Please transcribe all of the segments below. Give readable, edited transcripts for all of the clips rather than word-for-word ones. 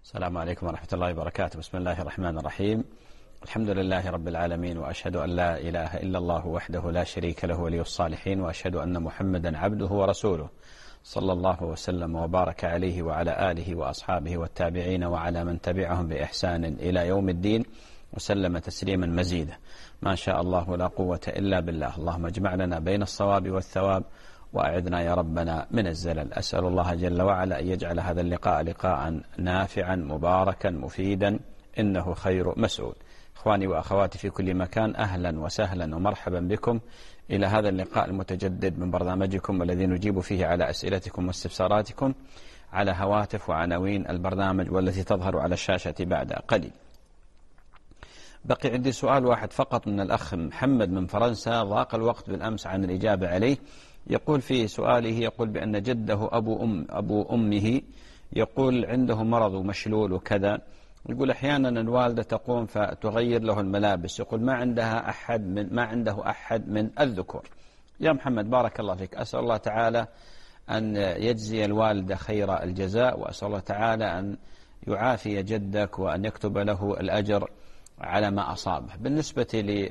السلام عليكم ورحمة الله وبركاته. بسم الله الرحمن الرحيم. الحمد لله رب العالمين، وأشهد أن لا إله إلا الله وحده لا شريك له ولي الصالحين، وأشهد أن محمدا عبده ورسوله صلى الله وسلم وبارك عليه وعلى آله وأصحابه والتابعين وعلى من تبعهم بإحسان إلى يوم الدين، وسلم تسليما مزيدا. ما شاء الله لا قوة إلا بالله. اللهم اجمع لنا بين الصواب والثواب، وأعذنا يا ربنا من الزلل. أسأل الله جل وعلا أن يجعل هذا اللقاء لقاء نافعا مباركا مفيدا، إنه خير مسعود. إخواني وأخواتي في كل مكان، أهلا وسهلا ومرحبا بكم إلى هذا اللقاء المتجدد من برنامجكم، والذي نجيب فيه على أسئلتكم واستفساراتكم على هواتف وعناوين البرنامج والتي تظهر على الشاشة بعد قليل. بقي عندي سؤال واحد فقط من الأخ محمد من فرنسا، ضاق الوقت بالأمس عن الإجابة عليه. يقول في سؤاله، يقول بأن جده أبو أمه يقول عنده مرض ومشلول وكذا. يقول أحيانا الوالدة تقوم فتغير له الملابس، يقول ما عنده أحد من الذكور. يا محمد بارك الله فيك، أسأل الله تعالى أن يجزي الوالدة خير الجزاء، وأسأل الله تعالى أن يعافي جدك وأن يكتب له الأجر على ما أصابه. بالنسبة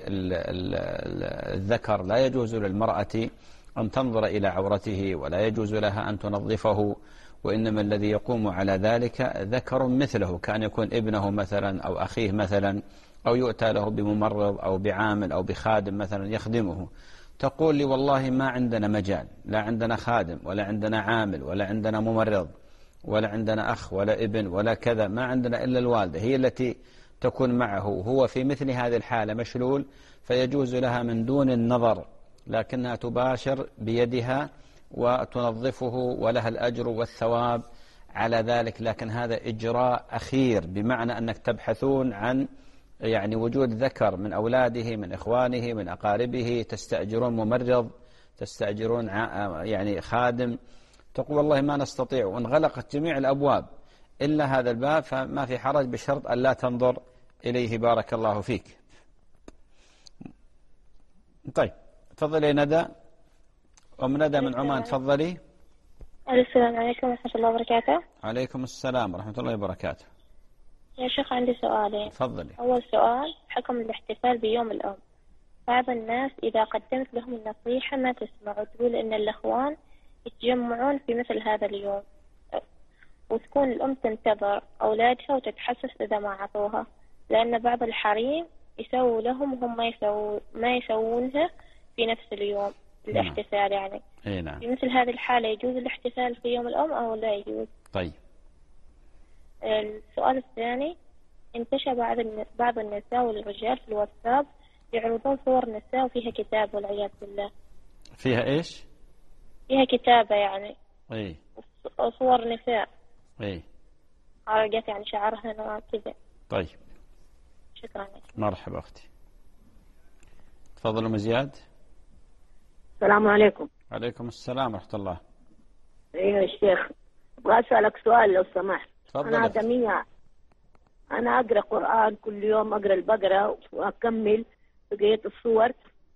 للذكر، لا يجوز للمرأة أن تنظر إلى عورته، ولا يجوز لها أن تنظفه، وإنما الذي يقوم على ذلك ذكر مثله، كان يكون ابنه مثلا أو أخيه مثلا، أو يؤتى له بممرض أو بعامل أو بخادم مثلا يخدمه. تقول لي والله ما عندنا مجال، لا عندنا خادم ولا عندنا عامل ولا عندنا ممرض ولا عندنا أخ ولا ابن ولا كذا، ما عندنا إلا الوالدة هي التي تكون معه. هو في مثل هذه الحالة مشلول، فيجوز لها من دون النظر، لكنها تباشر بيدها وتنظفه، ولها الأجر والثواب على ذلك. لكن هذا إجراء أخير، بمعنى أنك تبحثون عن وجود ذكر من أولاده من إخوانه من أقاربه، تستأجرون ممرض، تستأجرون خادم. تقول والله ما نستطيع، وانغلقت جميع الأبواب إلا هذا الباب، فما في حرج، بشرط أن لا تنظر إليه. بارك الله فيك. طيب تفضلي ندى. أم ندى من عمان، تفضلي. السلام عليكم ورحمة الله وبركاته. عليكم السلام ورحمة الله وبركاته. يا شيخ عندي سؤالين. تفضلي. أول سؤال، حكم الاحتفال بيوم الأم. بعض الناس إذا قدمت لهم النصيحة ما تسمع، وتقول إن الأخوان يتجمعون في مثل هذا اليوم، وتكون الأم تنتظر أولادها وتتحسس إذا ما عطوها، لأن بعض الحريم يسووا لهم وهم ما يسوونها في نفس اليوم الاحتفال. نعم. في مثل هذه الحالة يجوز الاحتفال في يوم الأم أو لا يجوز؟ طيب. السؤال الثاني، انتشر بعض النساء والرجال في الواتساب يعرضون صور نساء وفيها كتاب، والعياذ بالله. فيها إيش؟ فيها كتابة إيه. صور نساء. إيه. عرقت شعرها كذا. طيب. شكرا لك. مرحبا أختي. تفضلوا مزياد. السلام عليكم. عليكم السلام ورحمة الله. ايوه يا شيخ، ابغى اسالك سؤال لو سمحت. تفضل. انا آدمية، انا اقرا قران كل يوم، اقرا البقره واكمل بقيه الصور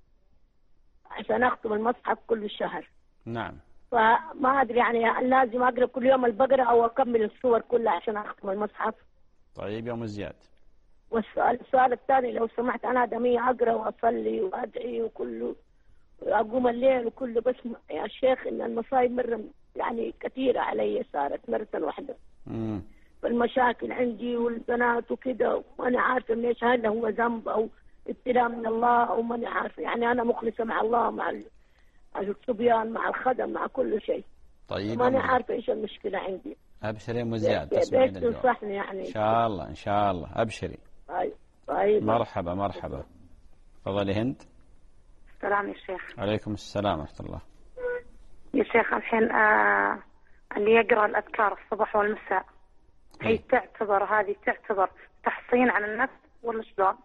عشان اختم المصحف كل شهر. نعم. فما ادري لازم اقرا كل يوم البقره او اكمل الصور كلها عشان اختم المصحف؟ طيب يا زياد. السؤال الثاني لو سمحت، انا آدمية اقرا واصلي وادعي وكله، أقوم الليل وكله، بس يا شيخ إن المصايب مرة كثيرة علي، صارت مرة واحدة. فالمشاكل عندي والبنات وكده، وأنا عارفة ليش، هل هو ذنب أو ابتلاء من الله أو ماني عارفة. أنا مخلصة مع الله، مع الصبيان، مع الخدم، مع كل شيء. طيب ماني عارفة إيش المشكلة عندي. أبشري يا زياد، تسمعين الجواب. تنصحني إن شاء الله إن شاء الله، أبشري. طيب. مرحبا. تفضلي هند. السلام يا شيخ. عليكم السلام ورحمة الله. يا شيخ الحين اللي يقرأ الأذكار الصباح والمساء، هي تعتبر تحصين على النفس ولا شلون؟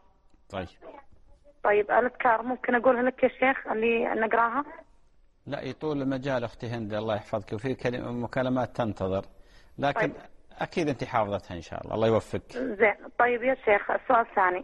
طيب الأذكار ممكن أقولها لك يا شيخ اللي نقراها؟ لا، يطول المجال أختي هند، الله يحفظك، وفي مكالمات تنتظر، لكن طيب. أكيد أنت حافظتها إن شاء الله، الله يوفقك. زين. طيب يا شيخ السؤال الثاني.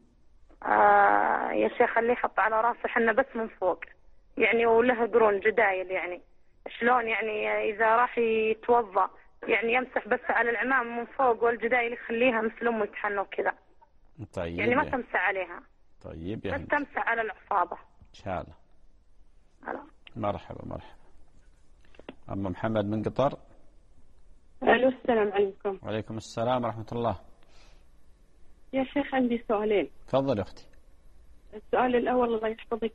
يا شيخ اللي يحط على راسه حنة بس من فوق وله قرون جدايل، شلون إذا راح يتوضأ يعني يمسح بس على العمام من فوق والجدايل يخليها مثل أمه تحنه كذا. طيب يعني ما تمسح عليها. طيب يا بس تمسح على العصابة. إن شاء الله. هلا. مرحبا مرحبا. أما محمد من قطر. ألو السلام عليكم. وعليكم السلام ورحمة الله. يا شيخ عندي سؤالين. تفضل أختي. السؤال الأول الله يحفظك،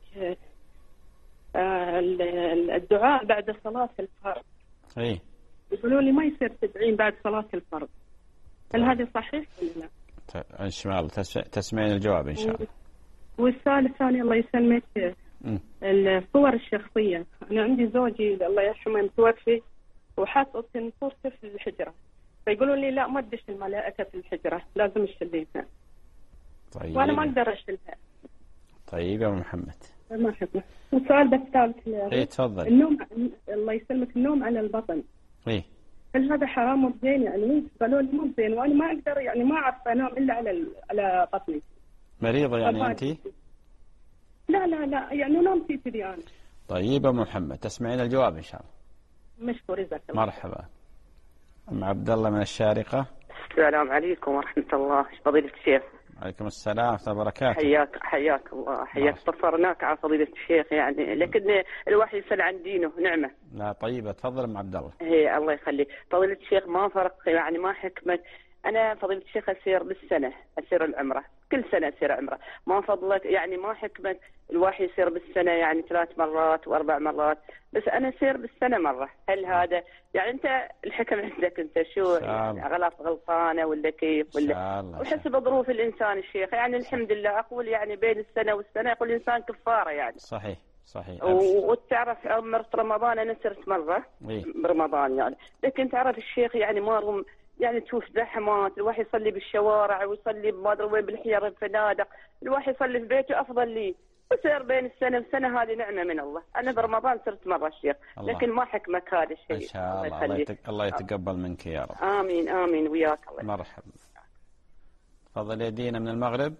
الدعاء بعد صلاة الفرض. إيه. يقولوا لي ما يصير تدعين بعد صلاة الفرض، هل هذا صحيح ولا لا؟ إن شاء الله تسمعين الجواب إن شاء الله. والسؤال الثاني الله يسلمك، الصور الشخصية. أنا عندي زوجي الله يرحمه متوفي وحاط صورته في الحجرة، فيقولوا لي لا ما تدش الملائكة في الحجرة، لازم تشيلينها. طيب. وأنا ما أقدر أشيلها. طيب يا محمد. مرحبا. والسؤال الثالث. إيه تفضل. النوم الله يسلمك، النوم على البطن. إيه. هل هذا حرام وزين؟ يعني قالوا لي مو زين، وأنا ما أقدر يعني ما أعرف أنام إلا على بطني. مريضة يعني أنت؟ لا لا لا يعني نومتي كذي أنا. طيب يا محمد تسمعين الجواب إن شاء الله. مشكور جزاك الله. مرحبا. أم عبد الله من الشارقة. السلام عليكم ورحمة الله. فضيلة الشيخ. عليكم السلام ورحمة الله وبركاته. حياك الله. حياك. اتصرناك على فضيلة الشيخ يعني، لكن الواحد يسأل عن دينه نعمة. لا طيبة. تفضل أم عبد الله. هي الله يخليك. فضيلة الشيخ ما فرق يعني ما حكمة أنا فضيلة الشيخ أسير بالسنة أسير العمرة، كل سنة أسير عمرة، ما فضلك يعني ما حكمة الواحد يسير بالسنة يعني 3 مرات و4 مرات، بس أنا أسير بالسنة مرة. هل هذا يعني أنت الحكم عندك أنت شو يعني غلطانة ولا كيف ولا وحسب ظروف الإنسان الشيخ يعني الحمد لله أقول يعني بين السنة والسنة يقول الإنسان كفارة يعني. صحيح. وتعرف عمرة رمضان أنا سرت مرة برمضان يعني، لكن تعرف الشيخ يعني ما يعني تشوف زحمات، الواحد يصلي بالشوارع ويصلي ما ادري وين بالحير الفنادق، الواحد يصلي في بيته افضل لي، وسير بين السنه والسنه هذه نعمه من الله. انا برمضان صرت مره الشيخ، لكن ما حكمك هذا الشيء. ان شاء الله الله يتقبل منك يا رب. امين امين وياك الله. مرحبا. تفضل يا دينا من المغرب.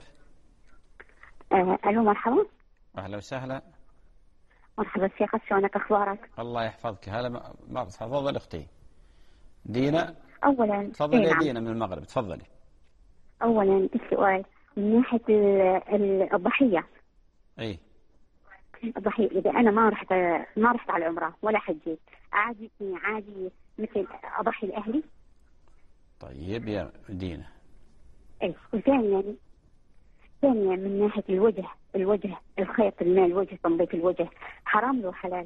الو مرحبا. اهلا وسهلا. مرحبا شيخ، شلونك اخبارك؟ الله يحفظك. هلا تفضل اختي دينا. اولا تفضلي يا دينا من المغرب. تفضلي. اولا السؤال من ناحيه الضحيه. اي الضحيه اذا انا ما رحت على العمره ولا حجيت، عادي مثل اضحي لاهلي؟ طيب يا دينا. اي. وثانيا من ناحيه الوجه الخيط الماء الوجه تنظيف الوجه حرام له حلال؟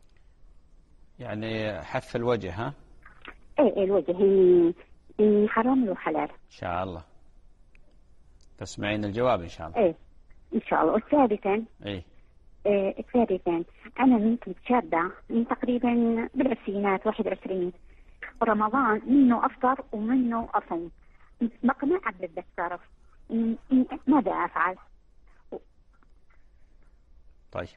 يعني حف الوجه ها؟ ايه الوجه حرام له حلال؟ ان شاء الله تسمعين الجواب ان شاء الله. ايه ان شاء الله. وثالثا ثالثا انا كنت شابه من تقريبا بالعشرينات 21، رمضان منه افطر ومنه اصوم، مقنعه بالذكر، ماذا افعل؟ طيب.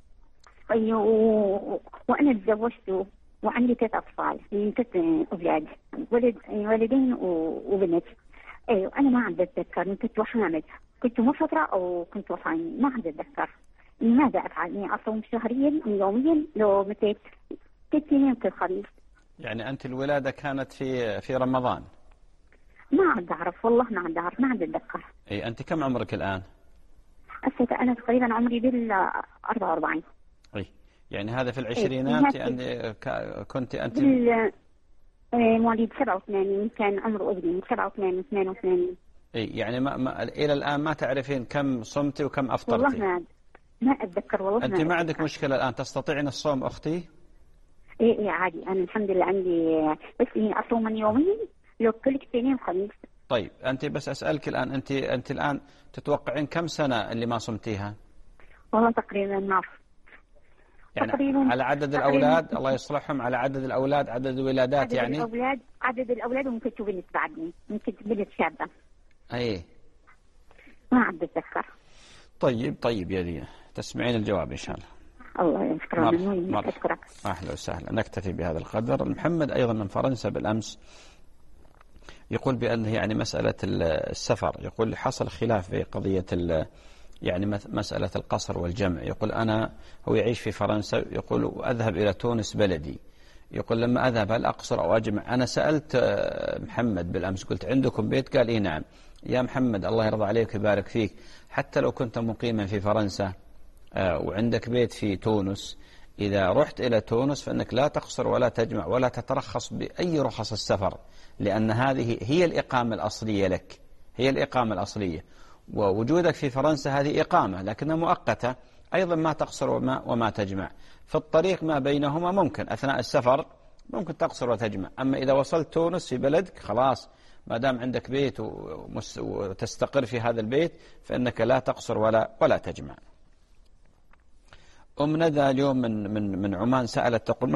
وانا تزوجت وعندي 3 أطفال، 3 أولاد، ولدين وبنت. أيوة أنا ما عم بتذكر كنت حامل، كنت مفطرة أو كنت صايمة، ما عم بتذكر. ماذا أفعل؟ يعني أصوم شهريا يوميا لو مثل 6 أيام في الخريف. يعني أنت الولادة كانت في رمضان؟ ما عاد أعرف والله، ما عاد أعرف، ما عاد أتذكر. أي أنت كم عمرك الآن؟ أنا تقريبا عمري 44. أي يعني هذا في العشرينات يعني كنت أنت مواليد 87 كان عمره ابني من 87 و 82. اي يعني ما الى الان ما تعرفين كم صمتي وكم افطرتي؟ والله ما اتذكر والله. انت ما عندك مشكله الان تستطيعين الصوم اختي؟ ايه عادي، انا الحمد لله عندي بس اصوم من يومين لو كل اثنين وخميس. طيب انت بس اسالك الان انت الان تتوقعين كم سنه اللي ما صمتيها؟ والله تقريبا نص. يعني تقريبا على عدد الأولاد الله يصلحهم، على عدد الأولاد عدد الولادات يعني عدد الأولاد وممكن تشوف بنت بعدني، ممكن بنت شابة. أي ما عاد أتذكر. طيب يا دينا تسمعين الجواب إن شاء الله. الله يشكرك. أشكرك. أهلا وسهلا. نكتفي بهذا القدر. محمد أيضا من فرنسا بالأمس يقول بأن يعني مسألة السفر، يقول حصل خلاف في قضية يعني مسألة القصر والجمع. يقول هو يعيش في فرنسا، يقول أذهب إلى تونس بلدي، يقول لما أذهب هل أقصر أو أجمع؟ أنا سألت محمد بالأمس قلت عندكم بيت؟ قال إيه نعم. يا محمد الله يرضى عليك ويبارك فيك، حتى لو كنت مقيما في فرنسا وعندك بيت في تونس، إذا رحت إلى تونس فإنك لا تقصر ولا تجمع ولا تترخص بأي رخص السفر، لأن هذه هي الإقامة الأصلية لك، هي الإقامة الأصلية. ووجودك في فرنسا هذه إقامة لكنها مؤقتة، أيضا ما تقصر وما تجمع. في الطريق ما بينهما ممكن أثناء السفر ممكن تقصر وتجمع، أما إذا وصلت تونس في بلدك خلاص ما دام عندك بيت وتستقر في هذا البيت فإنك لا تقصر ولا تجمع. أم ندى اليوم من عمان سألت تقول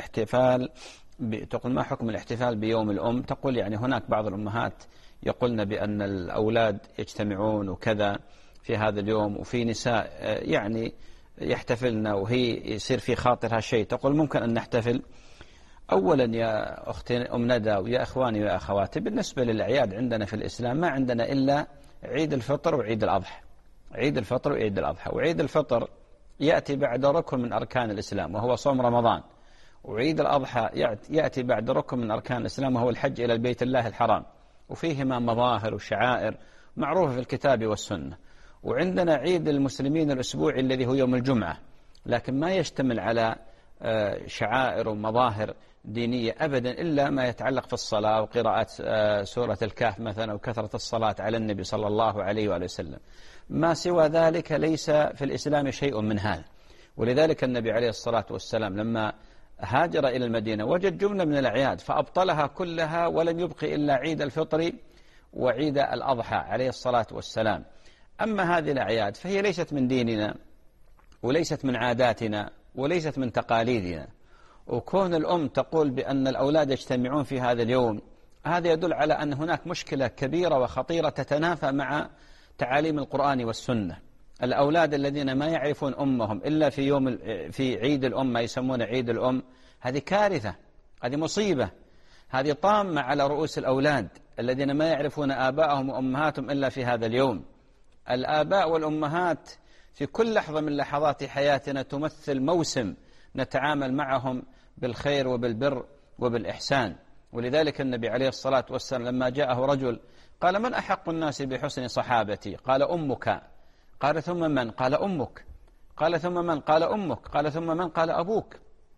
ما حكم الاحتفال بيوم الأم؟ تقول يعني هناك بعض الأمهات يقولن بأن الأولاد يجتمعون وكذا في هذا اليوم، وفي نساء يعني يحتفلن وهي يصير في خاطرها شيء. تقول ممكن أن نحتفل. أولا يا أختي أم ندى ويا أخواني ويا أخواتي، بالنسبة للأعياد عندنا في الإسلام ما عندنا إلا عيد الفطر وعيد الأضحى. عيد الفطر وعيد الأضحى. وعيد الفطر يأتي بعد ركن من أركان الإسلام وهو صوم رمضان، وعيد الأضحى يأتي بعد ركن من أركان الإسلام وهو الحج إلى البيت الله الحرام، وفيهما مظاهر وشعائر معروفة في الكتاب والسنة. وعندنا عيد المسلمين الأسبوعي الذي هو يوم الجمعة، لكن ما يشتمل على شعائر ومظاهر دينية أبدا إلا ما يتعلق في الصلاة وقراءة سورة الكهف مثلا وكثرة الصلاة على النبي صلى الله عليه وآله وسلم. ما سوى ذلك ليس في الإسلام شيء من هذا. ولذلك النبي عليه الصلاة والسلام لما هاجر إلى المدينة وجد جملة من الأعياد فأبطلها كلها ولم يبق إلا عيد الفطر وعيد الأضحى عليه الصلاة والسلام. أما هذه الأعياد فهي ليست من ديننا وليست من عاداتنا وليست من تقاليدنا. وكون الأم تقول بأن الأولاد يجتمعون في هذا اليوم، هذا يدل على أن هناك مشكلة كبيرة وخطيرة تتنافى مع تعاليم القرآن والسنة. الأولاد الذين ما يعرفون أمهم إلا في عيد الأم، ما يسمونه عيد الأم، هذه كارثة، هذه مصيبة، هذه طامة على رؤوس الأولاد الذين ما يعرفون آباءهم وأمهاتهم إلا في هذا اليوم. الآباء والأمهات في كل لحظة من لحظات حياتنا تمثل موسم نتعامل معهم بالخير وبالبر وبالإحسان. ولذلك النبي عليه الصلاة والسلام لما جاءه رجل قال من أحق الناس بحسن صحابتي؟ قال أمك. قال ثم من؟ قال أمك. قال ثم من؟ قال أمك. قال ثم من؟ قال أبوك.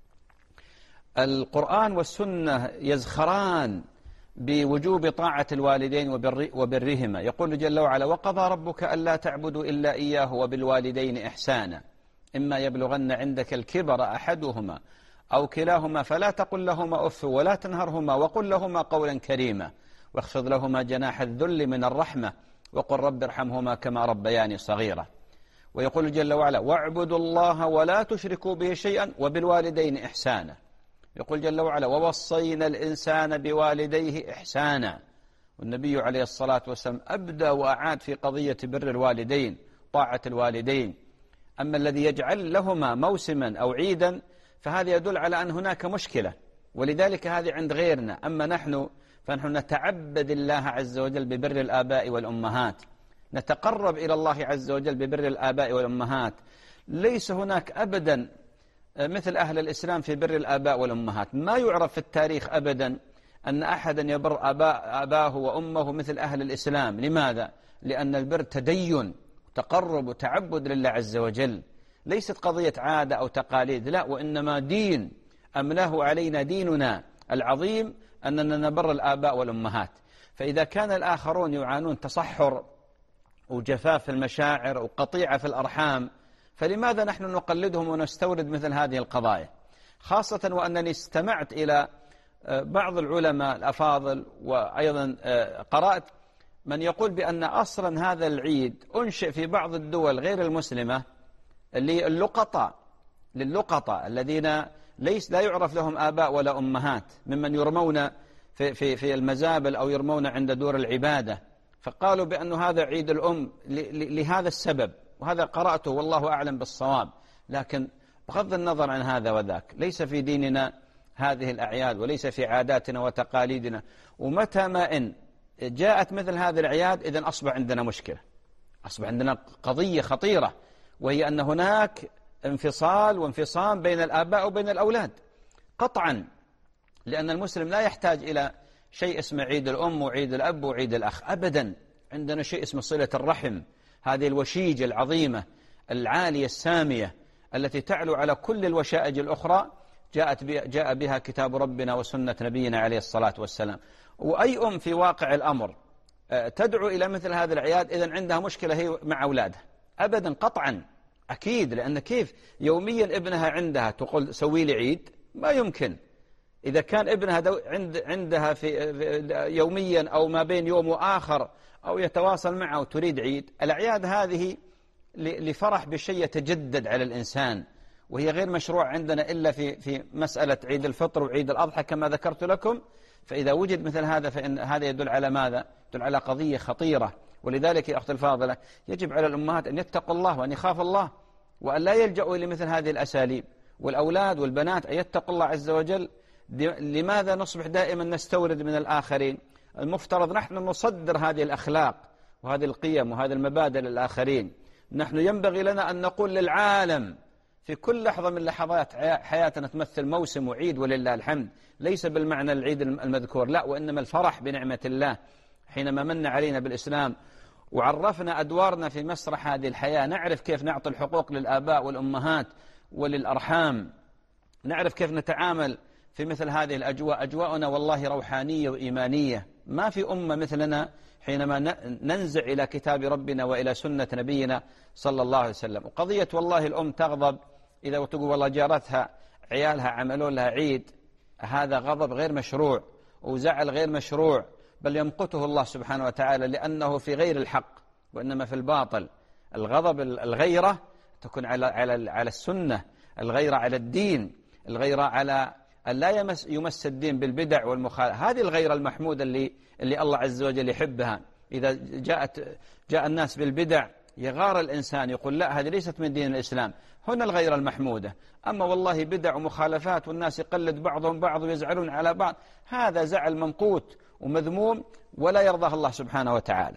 القرآن والسنة يزخران بوجوب طاعة الوالدين وبرهما. يقول جل وعلا وقضى ربك ألا تعبدوا إلا إياه وبالوالدين إحسانا إما يبلغن عندك الكبر أحدهما أو كلاهما فلا تقل لهما أف ولا تنهرهما وقل لهما قولا كريما واخفض لهما جناح الذل من الرحمة وقل رب ارحمهما كما ربياني صغيرا. ويقول جل وعلا واعبدوا الله ولا تشركوا به شيئا وبالوالدين إحسانا. يقول جل وعلا ووصينا الإنسان بوالديه إحسانا. والنبي عليه الصلاة والسلام أبدى وأعاد في قضية بر الوالدين، طاعة الوالدين. أما الذي يجعل لهما موسما أو عيدا فهذا يدل على أن هناك مشكلة، ولذلك هذه عند غيرنا. أما نحن فنحن نتعبد الله عز وجل ببر الآباء والأمهات، نتقرب إلى الله عز وجل ببر الآباء والأمهات. ليس هناك أبدا مثل أهل الإسلام في بر الآباء والأمهات. ما يعرف في التاريخ أبدا أن أحدا يبر أباه وأمه مثل أهل الإسلام. لماذا؟ لأن البر تدين تقرب وتعبد لله عز وجل، ليست قضية عادة أو تقاليد، لا، وإنما دين أملاه علينا ديننا العظيم أننا نبر الآباء والأمهات. فإذا كان الآخرون يعانون تصحر وجفاف في المشاعر وقطيعة في الأرحام، فلماذا نحن نقلدهم ونستورد مثل هذه القضايا؟ خاصة وأنني استمعت إلى بعض العلماء الأفاضل وأيضا قرأت من يقول بأن أصلا هذا العيد أنشئ في بعض الدول غير المسلمة للقطاء الذين لا يعرف لهم آباء ولا أمهات، ممن يرمون في المزابل أو يرمون عند دور العبادة. فقالوا بأن هذا عيد الأم لهذا السبب، وهذا قرأته والله أعلم بالصواب. لكن بغض النظر عن هذا وذاك ليس في ديننا هذه الأعياد وليس في عاداتنا وتقاليدنا. ومتى ما إن جاءت مثل هذه الأعياد إذن أصبح عندنا مشكلة، أصبح عندنا قضية خطيرة، وهي أن هناك انفصال وانفصام بين الآباء وبين الأولاد قطعا. لأن المسلم لا يحتاج إلى شيء اسمه عيد الأم وعيد الأب وعيد الأخ أبدا. عندنا شيء اسمه صلة الرحم، هذه الوشيجة العظيمة العالية السامية التي تعلو على كل الوشائج الأخرى، جاء بها كتاب ربنا وسنة نبينا عليه الصلاة والسلام. وأي أم في واقع الأمر تدعو إلى مثل هذا الأعياد إذن عندها مشكلة هي مع أولادها أبدا قطعا، أكيد. لأن كيف يوميا ابنها عندها تقول سوي لي عيد؟ ما يمكن. إذا كان ابنها عندها في يوميا أو ما بين يوم وآخر أو يتواصل معه وتريد عيد، الأعياد هذه لفرح بشيء يتجدد على الإنسان، وهي غير مشروع عندنا إلا في مسألة عيد الفطر وعيد الأضحى كما ذكرت لكم. فإذا وجد مثل هذا فإن هذا يدل على ماذا؟ يدل على قضية خطيرة. ولذلك يا أختي الفاضلة يجب على الأمهات أن يتقوا الله وأن يخاف الله وأن لا يلجأوا لمثل هذه الأساليب، والأولاد والبنات أن يتقوا الله عز وجل. لماذا نصبح دائما نستورد من الآخرين؟ المفترض نحن نصدر هذه الأخلاق وهذه القيم وهذه المبادئ للآخرين. نحن ينبغي لنا أن نقول للعالم في كل لحظة من لحظات حياتنا تمثل موسم وعيد ولله الحمد، ليس بالمعنى العيد المذكور، لا، وإنما الفرح بنعمة الله حينما من علينا بالإسلام وعرفنا أدوارنا في مسرح هذه الحياة. نعرف كيف نعطي الحقوق للآباء والأمهات وللأرحام، نعرف كيف نتعامل في مثل هذه الأجواء. أجواءنا والله روحانية وإيمانية، ما في أمة مثلنا حينما ننزع إلى كتاب ربنا وإلى سنة نبينا صلى الله عليه وسلم. وقضية والله الأم تغضب إذا تقول والله جارتها عيالها عملوا لها عيد، هذا غضب غير مشروع وزعل غير مشروع، بل يمقته الله سبحانه وتعالى لأنه في غير الحق وإنما في الباطل. الغضب الغيرة تكون على السنة، الغيرة على الدين، الغيرة على أن لا يمس الدين بالبدع والمخالفة. هذه الغيرة المحمودة اللي الله عز وجل يحبها. إذا جاء الناس بالبدع يغار الإنسان يقول لا هذه ليست من دين الإسلام، هنا الغيرة المحمودة. أما والله بدع ومخالفات والناس يقلد بعضهم بعض ويزعلون على بعض، هذا زعل ممقوت ومذموم ولا يرضاه الله سبحانه وتعالى.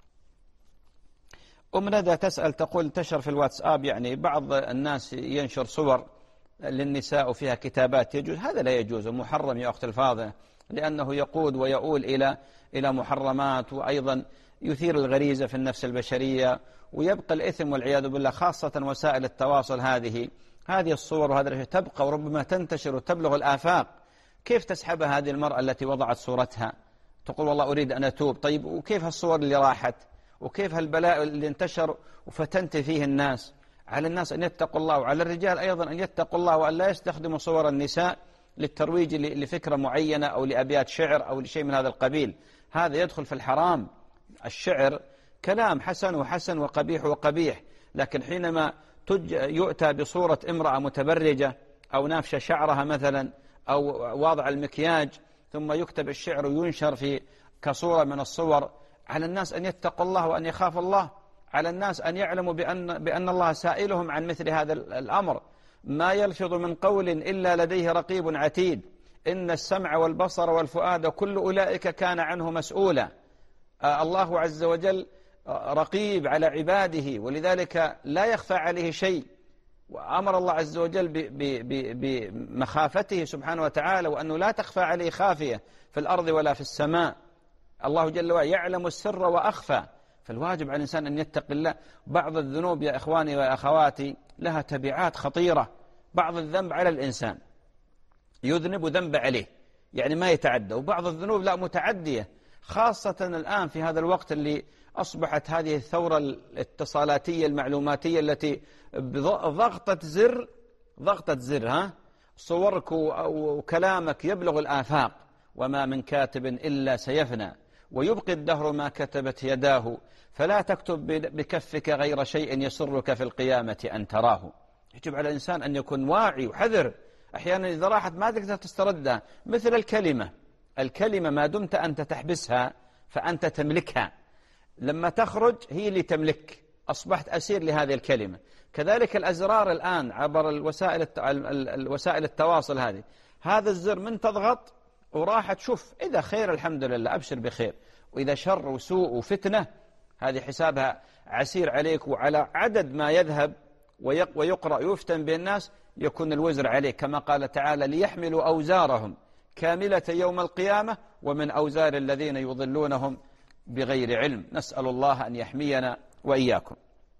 أم ندى تسأل تقول انتشر في الواتساب يعني بعض الناس ينشر صور للنساء وفيها كتابات يجوز. هذا لا يجوز ومحرم يا أخت الفاضلة، لأنه يقود ويؤول إلى محرمات، وأيضا يثير الغريزة في النفس البشرية ويبقى الإثم والعياذ بالله. خاصة وسائل التواصل هذه الصور وهذا الشيء تبقى وربما تنتشر وتبلغ الآفاق. كيف تسحبها هذه المرأة التي وضعت صورتها تقول والله أريد أن أتوب؟ طيب وكيف هالصور اللي راحت؟ وكيف هالبلاء اللي انتشر وفتنت فيه الناس؟ على الناس أن يتقوا الله، وعلى الرجال أيضا أن يتقوا الله وأن لا يستخدموا صور النساء للترويج لفكرة معينة أو لأبيات شعر أو لشيء من هذا القبيل. هذا يدخل في الحرام. الشعر كلام حسن وحسن وقبيح وقبيح، لكن حينما يؤتى بصورة امرأة متبرجة أو نافشة شعرها مثلا أو واضع المكياج ثم يكتب الشعر وينشر كصورة من الصور، على الناس أن يتقوا الله وأن يخاف الله، على الناس أن يعلموا بأن الله سائلهم عن مثل هذا الأمر. ما يلفظ من قول إلا لديه رقيب عتيد، إن السمع والبصر والفؤاد كل أولئك كان عنه مسؤولا. الله عز وجل رقيب على عباده ولذلك لا يخفى عليه شيء، وأمر الله عز وجل بمخافته سبحانه وتعالى وأنه لا تخفى عليه خافية في الأرض ولا في السماء. الله جل وعلا يعلم السر وأخفى، فالواجب على الإنسان أن يتقي الله. بعض الذنوب يا إخواني وأخواتي لها تبعات خطيرة. بعض الذنب على الإنسان يذنب ذنب عليه يعني ما يتعدى، وبعض الذنوب لا متعدية، خاصة الآن في هذا الوقت اللي أصبحت هذه الثورة الاتصالاتية المعلوماتية التي ضغطة زر صورك وكلامك يبلغ الآفاق. وما من كاتب إلا سيفنى ويبقي الدهر ما كتبت يداه، فلا تكتب بكفك غير شيء يسرك في القيامة أن تراه. يجب على الإنسان أن يكون واعي وحذر. أحيانا إذا راحت ما تقدر تستردها، مثل الكلمة ما دمت أنت تحبسها فأنت تملكها، لما تخرج هي اللي تملك، أصبحت أسير لهذه الكلمة. كذلك الأزرار الآن عبر الوسائل التواصل هذا الزر من تضغط وراحت، شوف إذا خير الحمد لله أبشر بخير، وإذا شر وسوء وفتنة هذه حسابها عسير عليك، وعلى عدد ما يذهب ويقرأ يفتن بين الناس يكون الوزر عليك، كما قال تعالى ليحملوا أوزارهم كاملة يوم القيامة ومن أوزار الذين يضلونهم بغير علم. نسأل الله أن يحمينا وإياكم.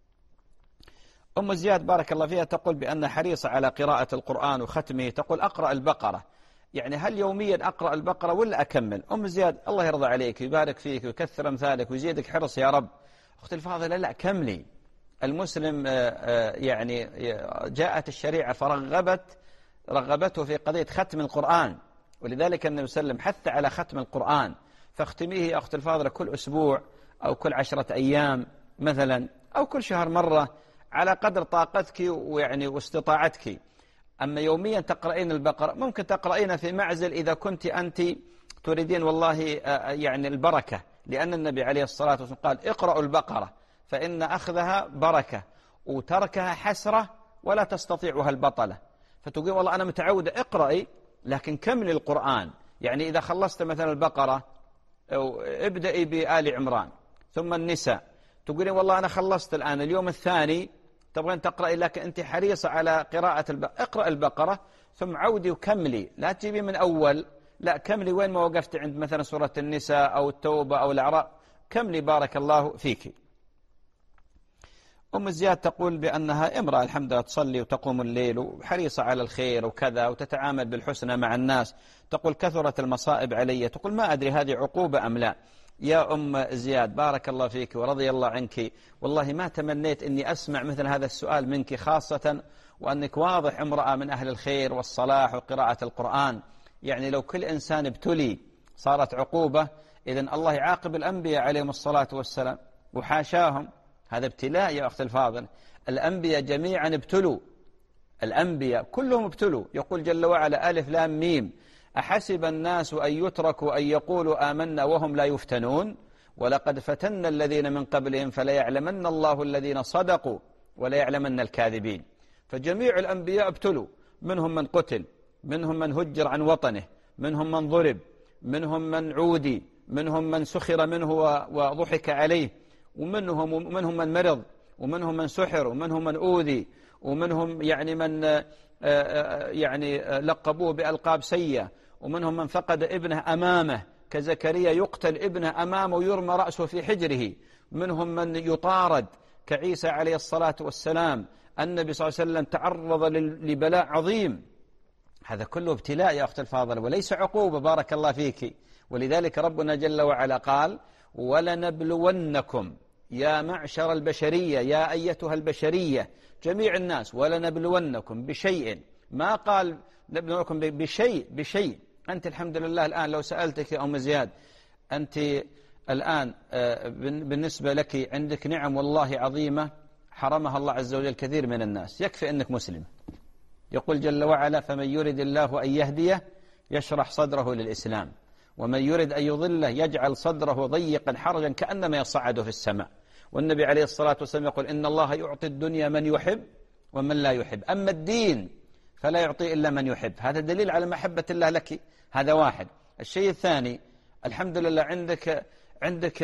أم زياد بارك الله فيها تقول بأن حريصة على قراءة القرآن وختمه، تقول أقرأ البقرة، يعني هل يوميا أقرأ البقرة ولا أكمل؟ أم زياد الله يرضى عليك ويبارك فيك ويكثر أمثالك ويزيدك حرص يا رب. أختي الفاضلة لا كملي. المسلم يعني جاءت الشريعة رغبته في قضية ختم القرآن، ولذلك النبي صلى الله عليه وسلم حث على ختم القرآن، فاختميه يا أختي الفاضلة كل أسبوع أو كل 10 أيام مثلا أو كل شهر مرة على قدر طاقتك ويعني واستطاعتك. أما يوميا تقرأين البقرة ممكن تقرأين في معزل إذا كنت أنت تريدين والله يعني البركة، لأن النبي عليه الصلاة والسلام قال اقرأوا البقرة فإن أخذها بركة وتركها حسرة ولا تستطيعها البطلة. فتقول والله أنا متعودة اقرأي لكن كمل القرآن، يعني إذا خلصت مثلا البقرة ابدأي بآل عمران ثم النساء، تقولين والله أنا خلصت الآن اليوم الثاني تبغين تقرأي لكن أنت حريصة على قراءة اقرأ البقرة ثم عودي وكملي، لا تجيبي من أول، لا كملي وين ما وقفت عند مثلا سورة النساء أو التوبة أو الأعراف، كملي بارك الله فيك. أم زياد تقول بأنها امرأة الحمد لله تصلي وتقوم الليل وحريصة على الخير وكذا وتتعامل بالحسنى مع الناس، تقول كثرت المصائب علي، تقول ما أدري هذه عقوبة أم لا. يا أم زياد بارك الله فيك ورضي الله عنك، والله ما تمنيت أني أسمع مثل هذا السؤال منك، خاصة وأنك واضح امرأة من أهل الخير والصلاح وقراءة القرآن. يعني لو كل إنسان ابتلي صارت عقوبة، إذن الله يعاقب الأنبياء عليهم الصلاة والسلام وحاشاهم، هذا ابتلاء يا أختي الفاضل. الأنبياء جميعا ابتلوا، الأنبياء كلهم ابتلوا. يقول جل وعلا ألف لام ميم أحسب الناس أن يتركوا أن يقولوا آمنا وهم لا يفتنون ولقد فتنا الذين من قبلهم فليعلمن الله الذين صدقوا وليعلمن الكاذبين. فجميع الأنبياء ابتلوا، منهم من قتل، منهم من هجر عن وطنه، منهم من ضرب، منهم من عودي، منهم من سخر منه وضحك عليه، ومنهم من مرض، ومنهم من سحر، ومنهم من أوذي، ومنهم يعني من يعني لقبوه بألقاب سيئة، ومنهم من فقد ابنه أمامه كزكريا يقتل ابنه أمامه ويرمى رأسه في حجره، منهم من يطارد كعيسى عليه الصلاة والسلام. النبي صلى الله عليه وسلم تعرض لبلاء عظيم. هذا كله ابتلاء يا أخت الفاضل وليس عقوبة بارك الله فيك. ولذلك ربنا جل وعلا قال ولنبلونكم يا معشر البشرية، يا أيتها البشرية جميع الناس، ولنبلونكم بشيء، ما قال نبلونكم بشيء. أنت الحمد لله الآن لو سألتك يا أم زياد، أنت الآن بالنسبة لك عندك نعم والله عظيمة حرمها الله عز وجل كثير من الناس، يكفي أنك مسلم. يقول جل وعلا فمن يرد الله أن يهديه يشرح صدره للإسلام ومن يرد أن يضله يجعل صدره ضيقا حرجا كأنما يصعد في السماء. والنبي عليه الصلاة والسلام يقول إن الله يعطي الدنيا من يحب ومن لا يحب، أما الدين فلا يعطي إلا من يحب. هذا دليل على محبة الله لك، هذا واحد. الشيء الثاني الحمد لله عندك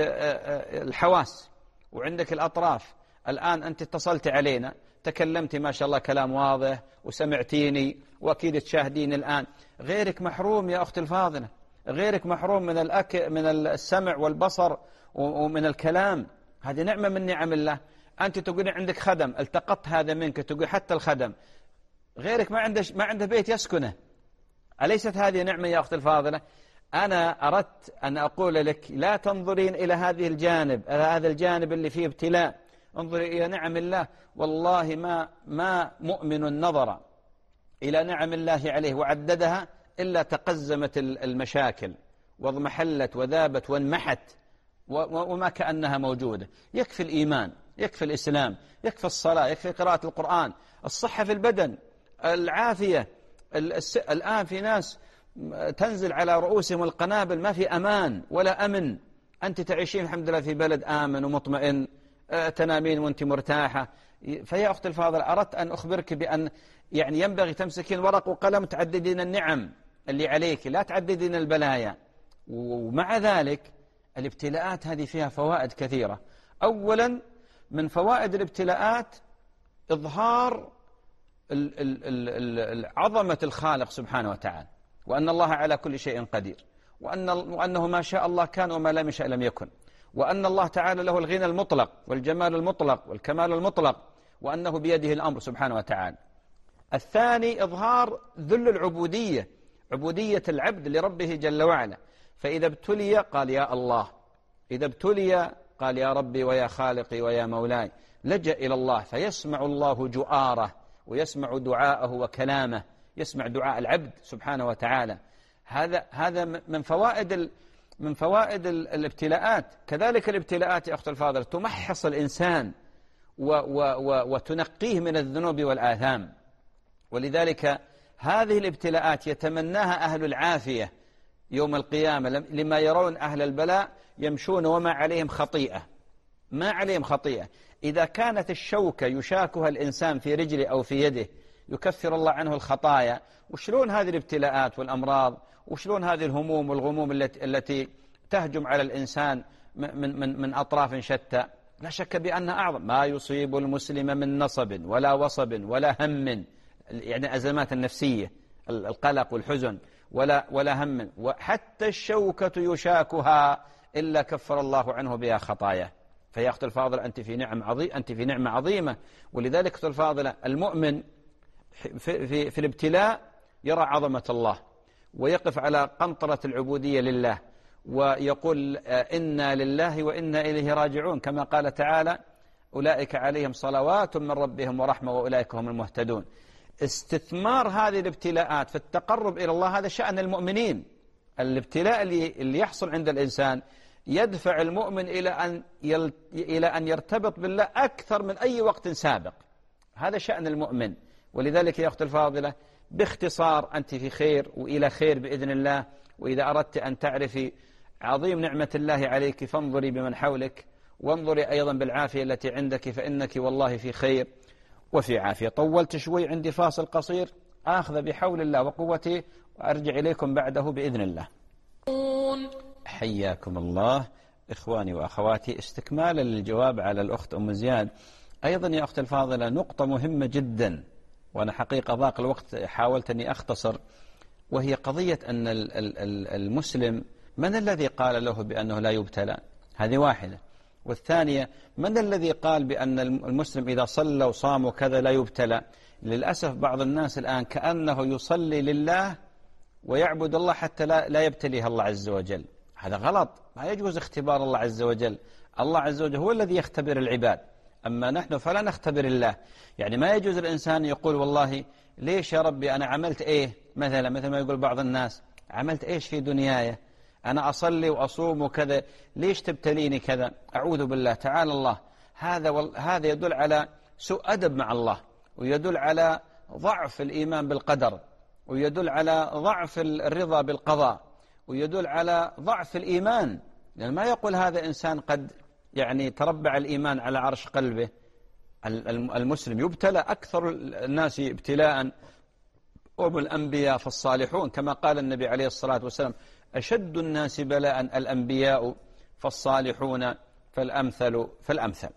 الحواس وعندك الأطراف. الآن أنت اتصلت علينا تكلمت ما شاء الله كلام واضح وسمعتيني وأكيد تشاهدين الآن. غيرك محروم يا أختي الفاضلة، غيرك محروم من السمع والبصر ومن الكلام. هذه نعمة من نعم الله. أنت تقولين عندك خدم التقطت هذا منك، تقول حتى الخدم غيرك ما عنده بيت يسكنه. أليست هذه نعمة يا أختي الفاضلة؟ أنا أردت أن أقول لك لا تنظرين إلى هذا الجانب اللي فيه ابتلاء، انظري إلى نعم الله. والله ما مؤمن نظر إلى نعم الله عليه وعددها إلا تقزمت المشاكل واضمحلت وذابت وانمحت وما كأنها موجودة. يكفي الإيمان، يكفي الإسلام، يكفي الصلاة، يكفي قراءة القرآن، الصحة في البدن، العافية. الآن في ناس تنزل على رؤوسهم القنابل، ما في أمان ولا أمن. أنت تعيشين الحمد لله في بلد آمن ومطمئن، تنامين وأنت مرتاحة. فيا أخت الفاضل أردت أن أخبرك بأن يعني ينبغي تمسكين ورق وقلم تعددين النعم اللي عليك، لا تعددين البلايا. ومع ذلك الابتلاءات هذه فيها فوائد كثيرة. أولا من فوائد الابتلاءات إظهار عظمة الخالق سبحانه وتعالى وأن الله على كل شيء قدير، وأنه ما شاء الله كان وما لم يشاء لم يكن، وأن الله تعالى له الغنى المطلق والجمال المطلق والكمال المطلق، وأنه بيده الأمر سبحانه وتعالى. الثاني إظهار ذل العبودية، عبودية العبد لربه جل وعلا. فإذا ابتلي قال يا الله، إذا ابتلي قال يا ربي ويا خالقي ويا مولاي، لجأ إلى الله فيسمع الله جؤاره ويسمع دعاءه وكلامه، يسمع دعاء العبد سبحانه وتعالى. هذا من فوائد الابتلاءات. كذلك الابتلاءات يا أخت الفاضل تمحص الإنسان وتنقيه من الذنوب والآثام، ولذلك هذه الابتلاءات يتمناها أهل العافية يوم القيامة لما يرون أهل البلاء يمشون وما عليهم خطيئة، ما عليهم خطيئة. إذا كانت الشوكة يشاكها الإنسان في رجله أو في يده يكفر الله عنه الخطايا، وشلون هذه الابتلاءات والأمراض، وشلون هذه الهموم والغموم التي تهجم على الإنسان من أطراف شتى. لا شك بأنها أعظم. ما يصيب المسلم من نصب ولا وصب ولا هم، يعني أزمات النفسية، القلق والحزن ولا هم، وحتى الشوكة يشاكها إلا كفر الله عنه بها خطايا. فيا أخت الفاضلة أنت في نعمة عظيمة. ولذلك أخت الفاضلة المؤمن في الابتلاء يرى عظمة الله، ويقف على قنطرة العبودية لله، ويقول إنا لله وإنا إليه راجعون، كما قال تعالى أولئك عليهم صلوات من ربهم ورحمة وأولئك هم المهتدون. استثمار هذه الابتلاءات في التقرب إلى الله هذا شأن المؤمنين. الابتلاء اللي يحصل عند الإنسان يدفع المؤمن إلى أن يرتبط بالله أكثر من أي وقت سابق. هذا شأن المؤمن. ولذلك يا أخت الفاضلة باختصار أنت في خير وإلى خير بإذن الله. وإذا أردت أن تعرفي عظيم نعمة الله عليك فانظري بمن حولك، وانظري أيضا بالعافية التي عندك، فإنك والله في خير وفي عافية. طولت شوي، عندي فاصل قصير آخذ بحول الله وقوتي وأرجع إليكم بعده بإذن الله. حياكم الله إخواني وأخواتي. استكمالا للجواب على الأخت أم زياد، أيضا يا أخت الفاضلة نقطة مهمة جدا، وأنا حقيقة ضاق الوقت حاولت أني أختصر، وهي قضية أن المسلم من الذي قال له بأنه لا يبتلى؟ هذه واحدة. والثانية من الذي قال بأن المسلم إذا صلى وصام وكذا لا يبتلى؟ للأسف بعض الناس الآن كأنه يصلي لله ويعبد الله حتى لا يبتليها الله عز وجل. هذا غلط، ما يجوز اختبار الله عز وجل. الله عز وجل هو الذي يختبر العباد، أما نحن فلا نختبر الله. يعني ما يجوز الإنسان يقول والله ليش يا ربي أنا عملت إيه، مثل ما يقول بعض الناس عملت إيش في دنياي، أنا أصلي وأصوم وكذا، ليش تبتليني كذا؟ أعوذ بالله، تعالى الله. هذا يدل على سوء أدب مع الله، ويدل على ضعف الإيمان بالقدر، ويدل على ضعف الرضا بالقضاء، ويدل على ضعف الإيمان. يعني ما يقول هذا إنسان قد يعني تربع الإيمان على عرش قلبه. المسلم يبتلى، أكثر الناس ابتلاء هم الأنبياء فالصالحون، كما قال النبي عليه الصلاة والسلام أشد الناس بلاء الأنبياء فالصالحون فالأمثل.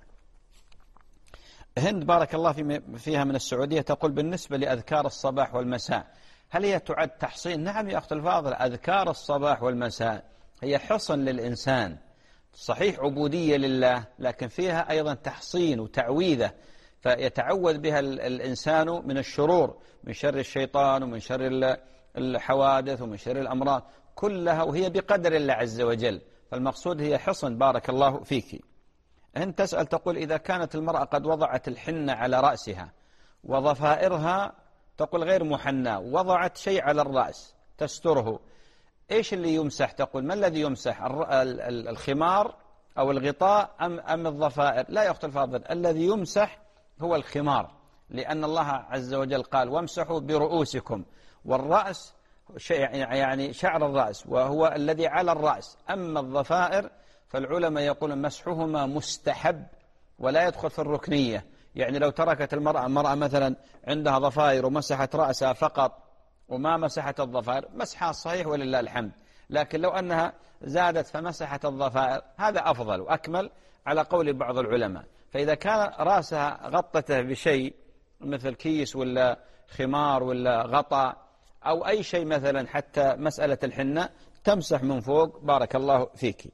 هند بارك الله فيها من السعودية تقول بالنسبة لأذكار الصباح والمساء هل هي تعد تحصين؟ نعم يا أخت الفاضل، أذكار الصباح والمساء هي حصن للإنسان، صحيح عبودية لله، لكن فيها أيضا تحصين وتعويذة، فيتعوذ بها الإنسان من الشرور، من شر الشيطان ومن شر الحوادث ومن شر الأمراض كلها، وهي بقدر الله عز وجل. فالمقصود هي حصن. بارك الله فيك. أنت تسأل تقول إذا كانت المرأة قد وضعت الحنة على رأسها وضفائرها تقول غير محنة، وضعت شيء على الرأس تستره، إيش اللي يمسح؟ تقول ما الذي يمسح، الخمار أو الغطاء أم الضفائر؟ لا يا أخت الفاضل، الذي يمسح هو الخمار، لأن الله عز وجل قال وامسحوا برؤوسكم، والرأس يعني شعر الرأس وهو الذي على الرأس. أما الضفائر فالعلماء يقولون مسحهما مستحب ولا يدخل في الركنية. يعني لو تركت المرأة مثلا عندها ضفائر ومسحت رأسها فقط وما مسحت الضفائر مسحها صحيح ولله الحمد، لكن لو أنها زادت فمسحت الضفائر هذا أفضل وأكمل على قول بعض العلماء. فإذا كان رأسها غطته بشيء مثل كيس ولا خمار ولا غطاء أو أي شيء مثلا، حتى مسألة الحنة تمسح من فوق. بارك الله فيك.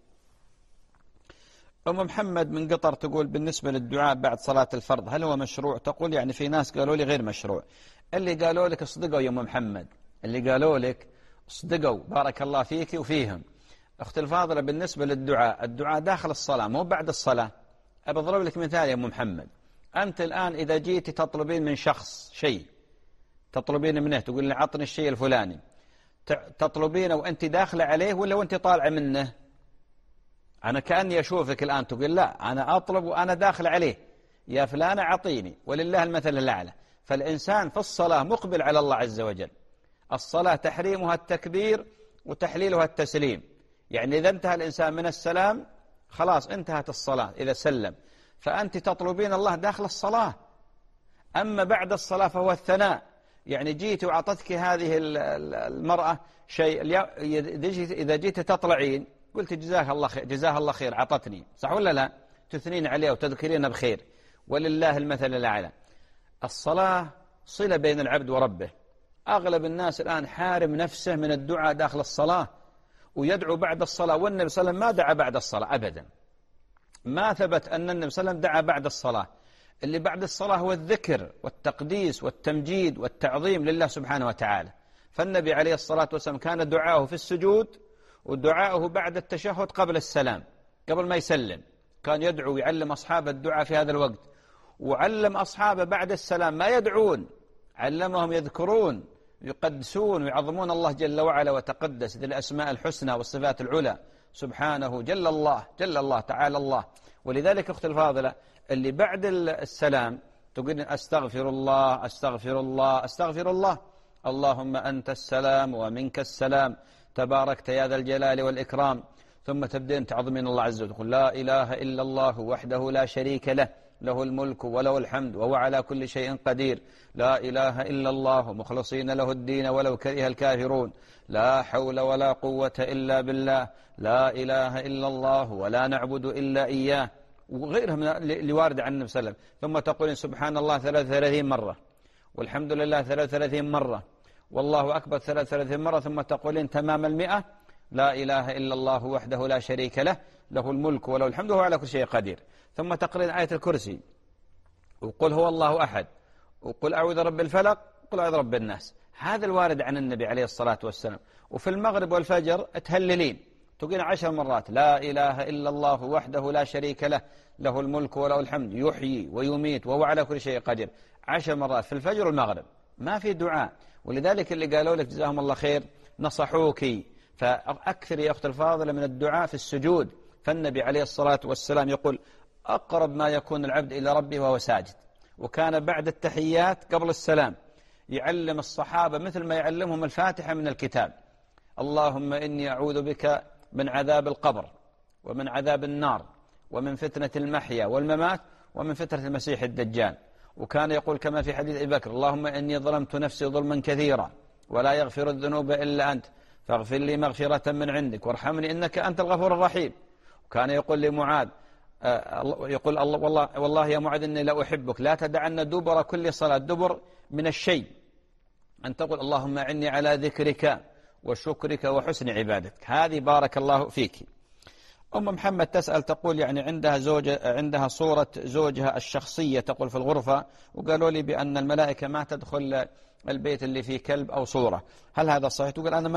أم محمد من قطر تقول بالنسبة للدعاء بعد صلاة الفرض هل هو مشروع؟ تقول يعني في ناس قالوا لي غير مشروع. اللي قالوا لك اصدقوا يا أم محمد، اللي قالوا لك اصدقوا، بارك الله فيك وفيهم. أخت الفاضلة بالنسبة للدعاء، الدعاء داخل الصلاة مو بعد الصلاة. أضرب لك مثال يا أم محمد، أنت الآن إذا جيت تطلبين من شخص شيء، تطلبين منه، تقول لي عطني الشيء الفلاني، تطلبينه وأنت داخلة عليه ولا وأنت طالعة منه؟ أنا كأني أشوفك الآن تقول لا أنا أطلب وأنا داخل عليه، يا فلان أعطيني، ولله المثل الأعلى. فالإنسان في الصلاة مقبل على الله عز وجل. الصلاة تحريمها التكبير وتحليلها التسليم. يعني إذا انتهى الإنسان من السلام خلاص انتهت الصلاة، إذا سلم، فأنت تطلبين الله داخل الصلاة. أما بعد الصلاة فهو الثناء. يعني جيت وعطتك هذه المرأة شيء، إذا جيت تطلعين قلت جزاها الله خير، جزاها الله خير عطتني، صح ولا لا؟ تثنين عليه وتذكرين بخير، ولله المثل الأعلى. الصلاة صلة بين العبد وربه. أغلب الناس الآن حارم نفسه من الدعاء داخل الصلاة، ويدعو بعد الصلاة، والنبي صلى الله عليه وسلم ما دعا بعد الصلاة أبدا. ما ثبت أن النبي صلى الله عليه وسلم دعا بعد الصلاة. اللي بعد الصلاة هو الذكر والتقديس والتمجيد والتعظيم لله سبحانه وتعالى. فالنبي عليه الصلاة والسلام كان دعاؤه في السجود ودعاؤه بعد التشهد قبل السلام، قبل ما يسلم كان يدعو ويعلم أصحاب الدعاء في هذا الوقت، وعلم أصحابه بعد السلام ما يدعون، علمهم يذكرون يقدسون ويعظمون الله جل وعلا وتقدس ذي الأسماء الحسنى والصفات العلى، سبحانه جل الله جل الله تعالى الله. ولذلك أخت الفاضلة اللي بعد السلام تقول أستغفر الله أستغفر الله أستغفر الله، اللهم أنت السلام ومنك السلام تباركت يا ذا الجلال والإكرام. ثم تبدأ تعظمين الله عز وجل، تقول لا إله إلا الله وحده لا شريك له، له الملك وله الحمد وهو على كل شيء قدير، لا إله إلا الله مخلصين له الدين ولو كره الكافرون، لا حول ولا قوة إلا بالله، لا إله إلا الله ولا نعبد إلا إياه، وغيرها من اللي وارد عن النبي صلى الله عليه وسلم. ثم تقولين سبحان الله 33 مرة، والحمد لله 33 مرة، والله أكبر 33 مرة. ثم تقولين تمام 100 لا إله إلا الله وحده لا شريك له، له الملك وله الحمد وهو على كل شيء قدير. ثم تقرين آية الكرسي، وقل هو الله أحد، وقل أعوذ رب الفلق، وقل أعوذ رب الناس. هذا الوارد عن النبي عليه الصلاة والسلام. وفي المغرب والفجر تهللين، تقولين 10 مرات لا إله إلا الله وحده لا شريك له، له الملك وله الحمد يحيي ويميت وهو على كل شيء قدير، 10 مرات في الفجر والمغرب. ما في دعاء. ولذلك اللي قالوا لك جزاهم الله خير نصحوك، فأكثر يا أخت الفاضلة من الدعاء في السجود. فالنبي عليه الصلاة والسلام يقول أقرب ما يكون العبد إلى ربه وهو ساجد. وكان بعد التحيات قبل السلام يعلم الصحابة مثل ما يعلمهم الفاتحة من الكتاب، اللهم إني أعوذ بك من عذاب القبر ومن عذاب النار ومن فتنة المحيا والممات ومن فتنة المسيح الدجال. وكان يقول كما في حديث أبي بكر اللهم إني ظلمت نفسي ظلما كثيرا ولا يغفر الذنوب إلا أنت فاغفر لي مغفرة من عندك وارحمني إنك أنت الغفور الرحيم. وكان يقول لمعاذ يقول والله يا معاذ إني لا أحبك لا تدعن دبر كل صلاة، دبر من الشيء، أن تقول اللهم أعني على ذكرك وشكرك وحسن عبادتك. هذه بارك الله فيك. أم محمد تسأل تقول يعني عندها صورة زوجها الشخصية تقول في الغرفة، وقالوا لي بأن الملائكة ما تدخل البيت اللي فيه كلب أو صورة، هل هذا صحيح؟ تقول أنا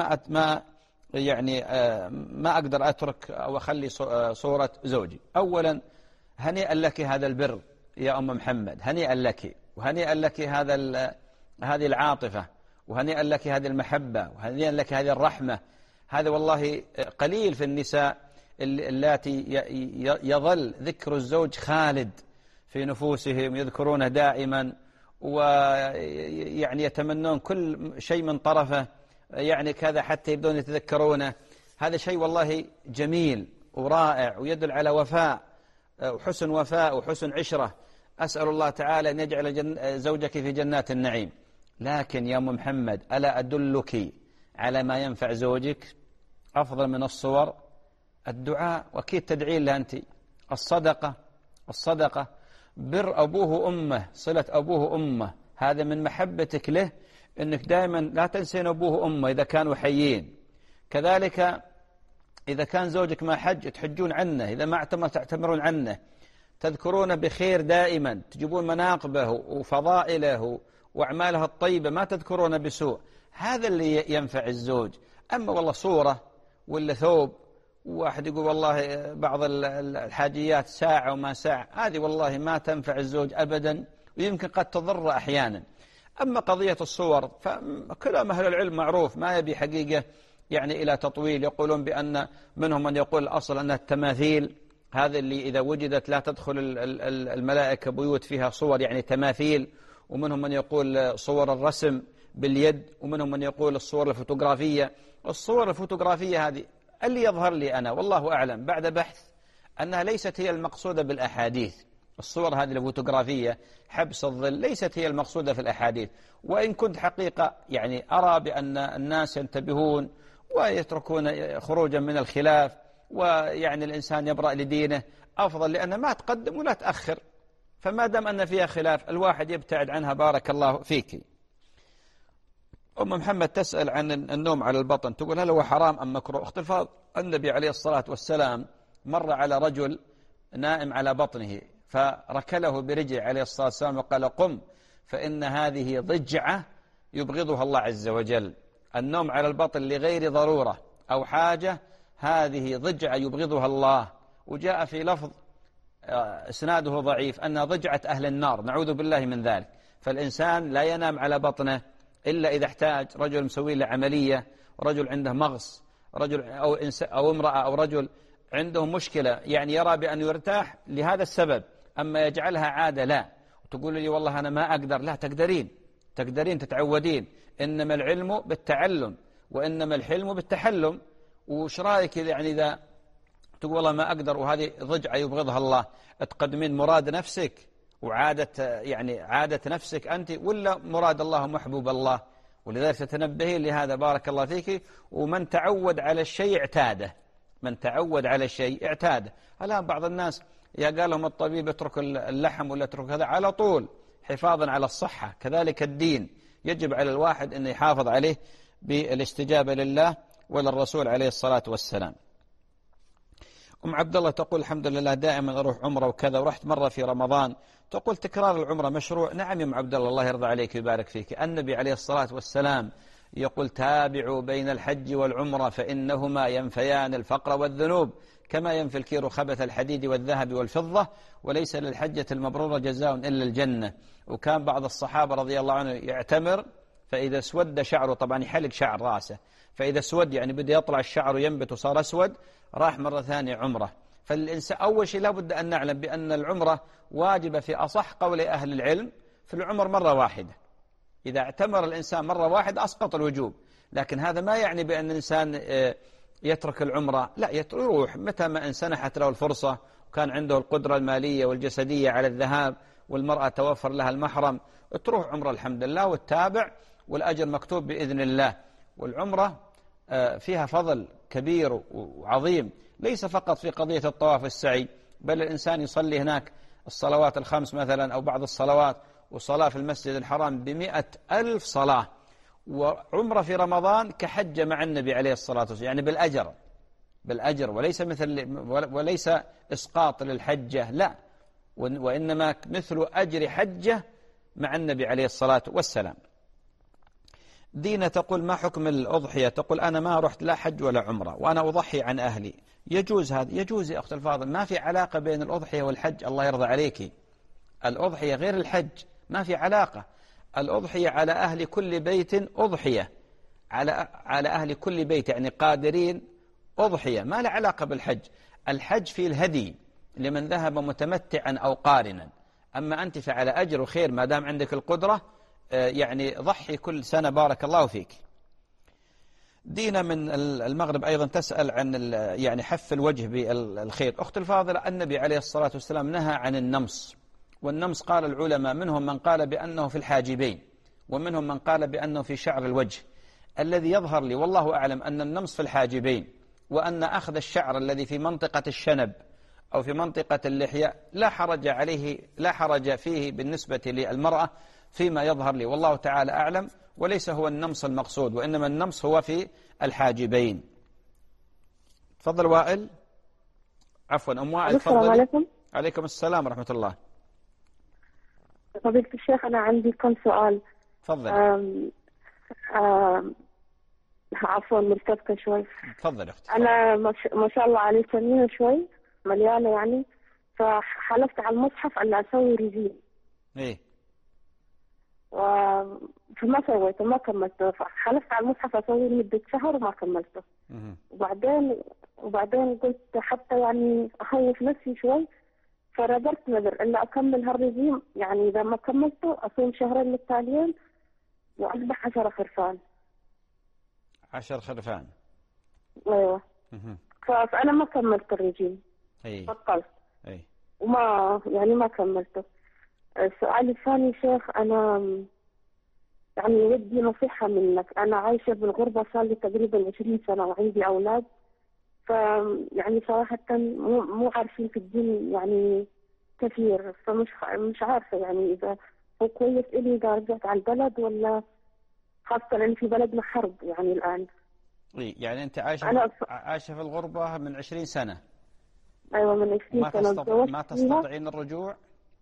ما أقدر أترك أو أخلي صورة زوجي. أولا هنيئا لك هذا البر يا أم محمد، هنيئا لك، وهنيئا لك هذه العاطفة، وهنيئا لك هذه المحبة، وهنيئا لك هذه الرحمة. هذا والله قليل في النساء التي يظل ذكر الزوج خالد في نفوسهم، يذكرونه دائما، ويعني يتمنون كل شيء من طرفه، يعني كذا حتى يبدون يتذكرونه. هذا شيء والله جميل ورائع ويدل على وفاء وحسن وفاء وحسن عشرة. أسأل الله تعالى أن يجعل زوجك في جنات النعيم. لكن يا أم محمد ألا أدلك على ما ينفع زوجك أفضل من الصور؟ الدعاء، وأكيد تدعين له أنت، الصدقة، بر أبوه أمه، صلة أبوه أمه، هذا من محبتك له أنك دائما لا تنسين أبوه وأمه إذا كانوا حيين. كذلك إذا كان زوجك ما حج تحجون عنه، إذا ما اعتمر تعتمرون عنه، تذكرون بخير دائما، تجيبون مناقبه وفضائله وأعماله الطيبة، ما تذكرون بسوء. هذا اللي ينفع الزوج. أما والله صورة ولا ثوب، واحد يقول والله بعض الحاجيات ساعة وما ساعة، هذه والله ما تنفع الزوج أبدا، ويمكن قد تضر أحيانا. أما قضية الصور فكلام أهل العلم معروف، ما يبي حقيقة يعني إلى تطويل. يقولون بأن منهم من يقول الأصل أنها التماثيل، هذا اللي إذا وجدت لا تدخل الملائكة بيوت فيها صور، يعني تماثيل. ومنهم من يقول صور الرسم باليد، ومنهم من يقول الصور الفوتوغرافية. الصور الفوتوغرافية هذه اللي يظهر لي أنا والله أعلم بعد بحث أنها ليست هي المقصودة بالأحاديث. الصور هذه الفوتوغرافية حبس الظل ليست هي المقصودة في الأحاديث. وإن كنت حقيقة يعني أرى بأن الناس ينتبهون ويتركون خروجا من الخلاف، ويعني الإنسان يبرأ لدينه أفضل، لأن ما تقدم ولا تأخر. فما دام أن فيها خلاف الواحد يبتعد عنها. بارك الله فيك. أم محمد تسأل عن النوم على البطن، تقول هل هو حرام أم مكروه؟ أخت الفاضل، النبي عليه الصلاة والسلام مر على رجل نائم على بطنه، فركله برجله عليه الصلاة والسلام وقال قم فإن هذه ضجعة يبغضها الله عز وجل. النوم على البطن لغير ضرورة أو حاجة هذه ضجعة يبغضها الله. وجاء في لفظ إسناده ضعيف أنها ضجعة أهل النار، نعوذ بالله من ذلك. فالإنسان لا ينام على بطنه إلا إذا احتاج، رجل مسوي له عملية، رجل عنده مغص، رجل أو امرأة أو رجل عنده مشكلة يعني يرى بأن يرتاح لهذا السبب. أما يجعلها عادة لا، وتقول لي والله أنا ما أقدر، لا تقدرين تتعودين. إنما العلم بالتعلم وإنما الحلم بالتحلم. وش رأيك يعني إذا تقول والله ما أقدر وهذه ضجعة يبغضها الله، تقدمين مراد نفسك وعادة يعني عادة نفسك أنت، ولا مراد الله ومحبوب الله؟ ولذلك تتنبهين لهذا. بارك الله فيك. ومن تعود على الشيء اعتاده، من تعود على الشيء اعتاده. الآن بعض الناس يا قال لهم الطبيب اترك اللحم ولا اترك هذا، على طول حفاظا على الصحة. كذلك الدين يجب على الواحد أن يحافظ عليه بالاستجابة لله وللرسول عليه الصلاة والسلام. أم عبد الله تقول الحمد لله دائما أروح عمرة وكذا، ورحت مرة في رمضان. تقول تكرار العمرة مشروع؟ نعم يا أم عبد الله، الله يرضى عليك ويبارك فيك. النبي عليه الصلاة والسلام يقول تابعوا بين الحج والعمرة فإنهما ينفيان الفقر والذنوب كما ينفي الكير خبث الحديد والذهب والفضة، وليس للحجة المبرورة جزاء إلا الجنة. وكان بعض الصحابة رضي الله عنه يعتمر فإذا اسود شعره، طبعا يحلق شعر رأسه، فإذا اسود يعني بدأ يطلع الشعر وينبت وصار أسود راح مرة ثانية عمرة. فالإنسان أول شيء لابد أن نعلم بأن العمرة واجبة في أصح قول أهل العلم في العمر مرة واحدة. إذا اعتمر الإنسان مرة واحدة أسقط الوجوب، لكن هذا ما يعني بأن الإنسان يترك العمرة، لا، يروح متى ما انسنحت له الفرصة وكان عنده القدرة المالية والجسدية على الذهاب والمرأة توفر لها المحرم، تروح عمرة الحمد لله وتتابع والأجر مكتوب بإذن الله. والعمرة فيها فضل كبير وعظيم، ليس فقط في قضية الطواف والسعي، بل الإنسان يصلي هناك الصلوات الخمس مثلا أو بعض الصلوات، وصلاة في المسجد الحرام ب100,000 صلاة. وعمرة في رمضان كحجة مع النبي عليه الصلاة والسلام، يعني بالأجر وليس إسقاط للحجة، لا، وإنما مثل أجر حجة مع النبي عليه الصلاة والسلام. دينا تقول ما حكم الأضحية؟ تقول أنا ما رحت لا حج ولا عمرة وأنا أضحي عن أهلي، يجوز هذا؟ يجوز يا أخت الفاضل، ما في علاقة بين الأضحية والحج، الله يرضى عليك. الأضحية غير الحج، ما في علاقة. الأضحية على أهل كل بيت أضحية، على أهل كل بيت يعني قادرين أضحية، ما له علاقة بالحج. الحج في الهدي لمن ذهب متمتعا أو قارنا، أما أنت فعلى أجر وخير ما دام عندك القدرة، يعني ضحي كل سنة. بارك الله فيك. دينا من المغرب أيضا تسأل عن يعني حف الوجه بالخير. أخت الفاضلة، النبي عليه الصلاة والسلام نهى عن النمص، والنمص قال العلماء منهم من قال بأنه في الحاجبين، ومنهم من قال بأنه في شعر الوجه. الذي يظهر لي والله أعلم أن النمص في الحاجبين، وأن أخذ الشعر الذي في منطقة الشنب أو في منطقة اللحية لا حرج فيه بالنسبة للمرأة، فيما يظهر لي، والله تعالى أعلم، وليس هو النمص المقصود، وإنما النمص هو في الحاجبين. تفضل وائل، عفوا أم وائل، تفضلي. السلام عليكم. عليكم السلام ورحمة الله. فضيلة الشيخ، أنا عندي كم سؤال. تفضل. عفوا مرتبكة شوي. تفضل أختي. أنا ما شاء الله علي سمينة شوي، مليانة يعني، فحلفت على المصحف أن أسوي رجيم. إيه. فما سويته، ما كملته. حلفت على المصحف أسوي لمدة شهر وما كملته. وبعدين قلت حتى يعني أخوف نفسي شوي، فنذرت نذر إلا أكمل هالرجيم، يعني إذا ما كملته أصوم شهرين متتاليين وأذبح 10 خرفان. 10 خرفان. أيوة. فأنا ما كملت الرجيم. بطلت. وما كملته. السؤال الثاني شيخ، أنا يعني ودي نصيحة منك. أنا عايشة بالغربة صار لي تقريبا 20 سنة وعندي أولاد، يعني صراحة مو عارفين في الدين يعني كثير، مش عارفة يعني إذا هو كويس إلي إذا رجعت على البلد، ولا خاصة لأن في بلدنا حرب يعني الآن. يعني أنت عايشة في الغربة من 20 سنة. أيوة من 20 سنة. ما تستطيعين الرجوع؟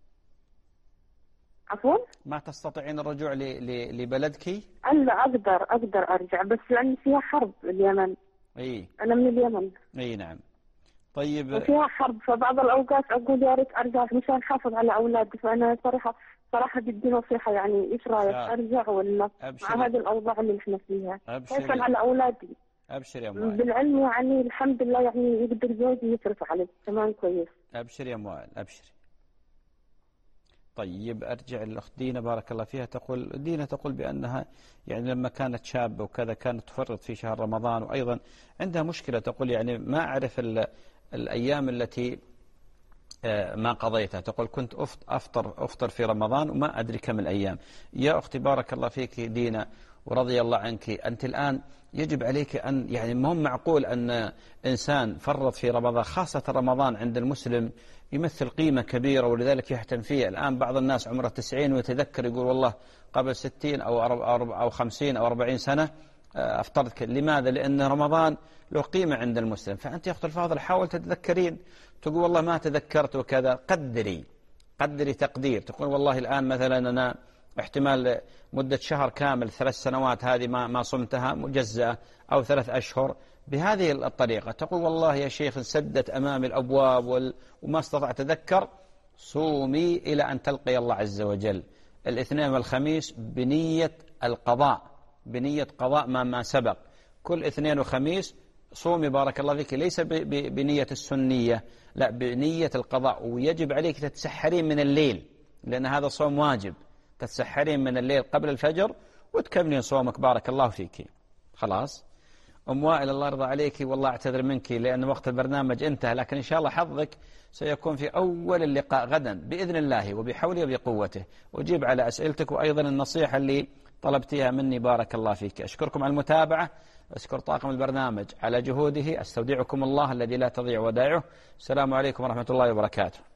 عفوا؟ ما تستطيعين الرجوع لبلدك؟ لا أقدر أرجع، بس لأن فيها حرب اليمن. أنا من اليمن. نعم. طيب. وفيها حرب، فبعض الأوقات أقول يا ريت أرجع مشان أحافظ على أولادي. فأنا صراحة بدي نصيحة، يعني إيش رأيك، أرجع ولا مع هذه الأوضاع اللي إحنا فيها؟ كيف على أولادي؟ أبشر يا موائل. بالعلم يعني الحمد لله، يعني يقدر زوجي يصرف عليه كمان كويس. أبشر يا موائل، أبشر. طيب أرجع للأخت دينا بارك الله فيها. تقول بأنها يعني لما كانت شابة وكذا كانت تفرط في شهر رمضان، وأيضا عندها مشكلة تقول يعني ما أعرف الأيام التي ما قضيتها. تقول كنت أفطر في رمضان وما أدري كم الأيام. يا أختي بارك الله فيك دينا ورضي الله عنك، أنت الآن يجب عليك أن يعني ما هو معقول أن إنسان فرط في رمضان، خاصة رمضان عند المسلم يمثل قيمة كبيرة ولذلك يهتم فيه. الآن بعض الناس عمره 90 ويتذكر يقول والله قبل 60 أو 50 أو 40 سنة أفطرت. لماذا؟ لأن رمضان له قيمة عند المسلم. فأنت يا أخت الفاضل حاول تتذكرين، تقول والله ما تذكرت وكذا. قدري تقدير، تقول والله الآن مثلا أنا احتمال مدة شهر كامل 3 سنوات هذه ما صمتها مجزأة، أو 3 أشهر. بهذه الطريقة تقول والله يا شيخ انسدت أمامي الأبواب وما استطعت أتذكر. صومي إلى أن تلقي الله عز وجل الاثنين والخميس بنية القضاء، بنية قضاء ما سبق. كل اثنين وخميس صومي بارك الله فيك، ليس بنية السنية، لا بنية القضاء. ويجب عليك تتسحرين من الليل، لأن هذا صوم واجب. تتسحرين من الليل قبل الفجر وتكملين صومك بارك الله فيك. خلاص. أم وائل الله يرضى عليك، والله أعتذر منك لأن وقت البرنامج انتهى، لكن إن شاء الله حظك سيكون في أول اللقاء غدا بإذن الله وبحوله وبقوته، وجيب على أسئلتك وأيضا النصيحة اللي طلبتيها مني بارك الله فيك. أشكركم على المتابعة، أشكر طاقم البرنامج على جهوده. أستودعكم الله الذي لا تضيع ودائعه. السلام عليكم ورحمة الله وبركاته.